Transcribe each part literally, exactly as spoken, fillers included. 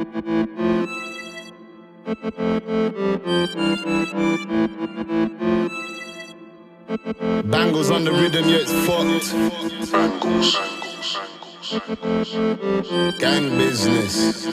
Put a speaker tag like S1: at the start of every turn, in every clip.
S1: Bangles on the rhythm, yeah, it's fucked.
S2: Bangles.
S1: Gang business.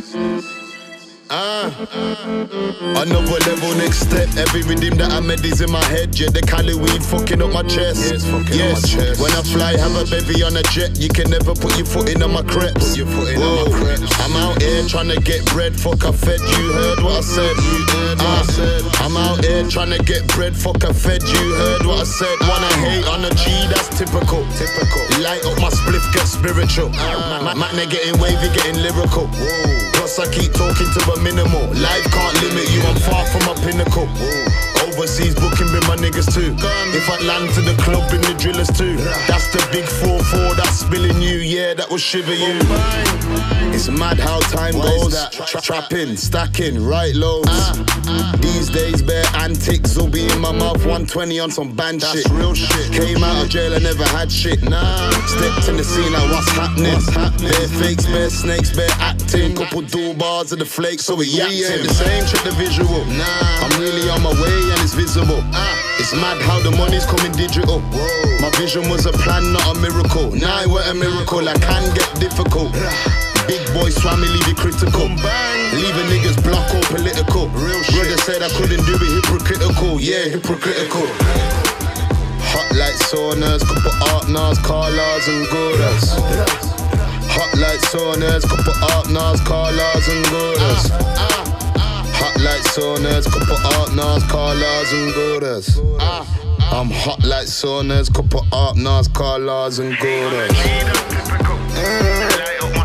S1: Ah, another level, next step. Every rhythm that I made is in my head. Yeah, the Cali weed fucking up my chest.
S2: Yeah, it's fucking
S1: yes.
S2: up my chest.
S1: When I fly, have a bevy on a jet. You can never put your foot in on my crepes.
S2: Put your foot in on my crepes.
S1: I'm out here trying to get bread. Fuck, I fed. You heard what I said. You heard what ah. I said. I'm out here trying to get bread. Fuck, I fed. You heard what I said. Wanna hate on a G? That's typical. Typical. Light up my spliff, get spiritual. Ah. Matne getting wavy, getting lyrical. Whoa. Plus I keep talking to a minimal. Life can't limit you, I'm far from my pinnacle. Whoa. Overseas booking with my niggas too. If I land to the club, bring the drillers too. That's the big four four that's spilling you. Yeah, that will shiver you. It's mad how time goes. Tra trapping, stacking, right loads. These days, bare antics will be in my mouth. one twenty on some band shit. That's real shit. Came out of jail, I never had shit. Nah. Stepped in the scene like what's happening. What's happening? Bare fakes, bare snakes, bare acting. Couple dual bars of the flakes, so we yakking. The same, check the visual. Nah. I'm really on my way and it's visible. It's mad how the money's coming digital. Whoa. My vision was a plan, not a miracle. Now it weren't a miracle, I can get difficult. Big boy swam me, leave it critical. Leaving niggas block or political. Real shit. Brother said I couldn't do it, hypocritical. Yeah, hypocritical. Hot like saunas, couple art nars, Carlas and Goras. Hot like saunas, couple art nars, Carlas and Goras. Hot like saunas, couple art nars, Carlas and Goras. I'm hot like saunas, couple art nars, Carlas and Goras.